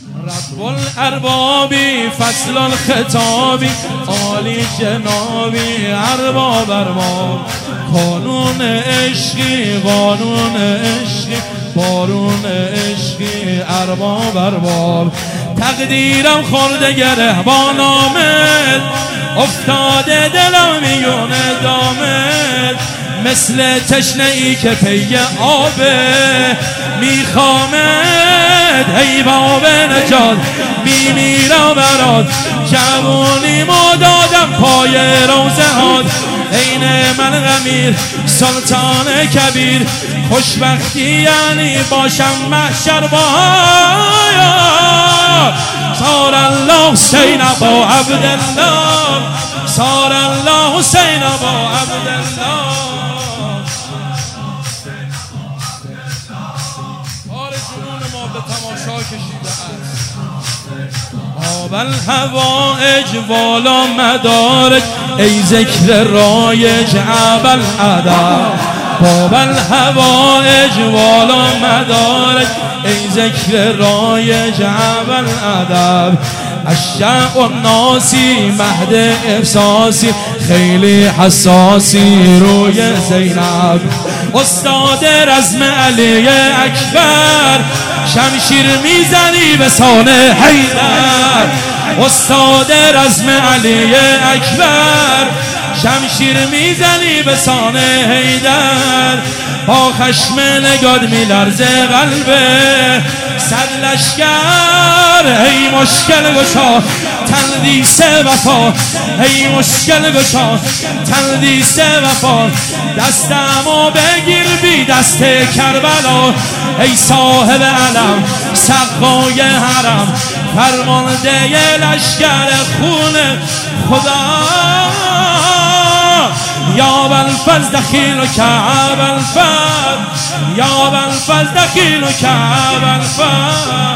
رب الاربابی فصل الخطابی عالی جنابی ارباب ارباب قانون عشقی قانون عشقی بارون عشقی ارباب ارباب تقدیرم خورده گره با نامت افتاده دلم میونه دامت مثل تشنه ای که پی آبه میخوامد ای باب نجات میمیرم برات جوانی ما دادم پای روزه هات عین من غمیر سلطان کبیر خوشبختی یعنی باشم محشر با صار الله حسین با عبدالله صار الله حسین با عبدالله جنون ما به تماشا کشیده است آب الهوائج والا مدارج ای ذکر رایج عبل ادب باب الهوائج والا مدارج ای ذکر رایج عبل ادب اشعق الناسی مهد احساسی خیلی حساسی روی زینب استاد رزم علی اکبر شمشیر میزنی به سان حیدر استاد رزم علی اکبر شمشیر میزنی به سان حیدر با خشم نگاد میلرزه قلبه صد لشکر ای مشکل گشا تندیس وفا ای مشکل گشا تندیس وفا دستمو بگیر بی دست کربلا ای صاحب علم سقای حرم فرمانده لشکر خون خدا یا بالفز دخیل و کعب الفز یا بالفز دخیل و کعب الفز